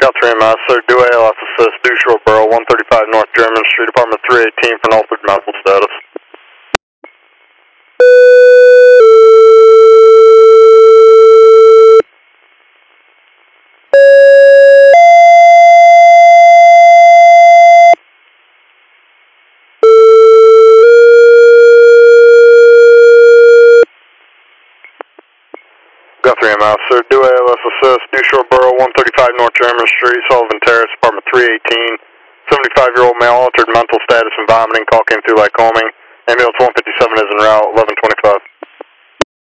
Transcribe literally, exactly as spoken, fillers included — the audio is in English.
Got three M S, sir. Do A L S assist, due Shore Borough, one thirty-five North German Street, apartment three eighteen for an altered mental status. Got three M S, sir. Do A L S assist, due Shore Borough, one thirty-five North German Street, Sullivan Terrace, apartment three eighteen. seventy-five-year-old male, altered mental status and vomiting. Call came through Lycoming. Ambulance one fifty-seven is en route, eleven twenty-five.